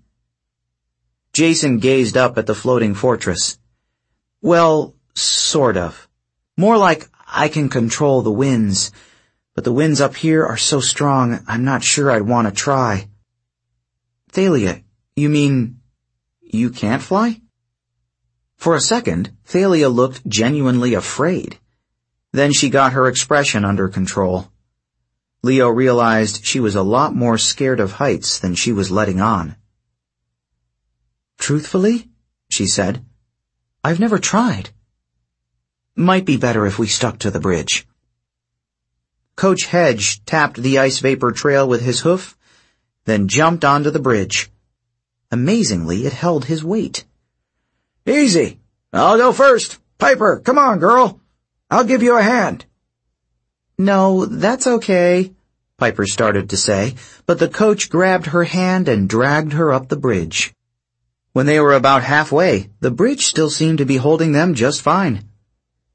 Jason gazed up at the floating fortress. Well, sort of. More like I can control the winds, but the winds up here are so strong I'm not sure I'd want to try. Thalia, you mean you can't fly? For a second, Thalia looked genuinely afraid. Then she got her expression under control. Leo realized she was a lot more scared of heights than she was letting on. Truthfully, she said, I've never tried. Might be better if we stuck to the bridge. Coach Hedge tapped the ice vapor trail with his hoof, then jumped onto the bridge. Amazingly, it held his weight. Easy. I'll go first. Piper, come on, girl. I'll give you a hand. No, that's okay, Piper started to say, but the coach grabbed her hand and dragged her up the bridge. When they were about halfway, the bridge still seemed to be holding them just fine.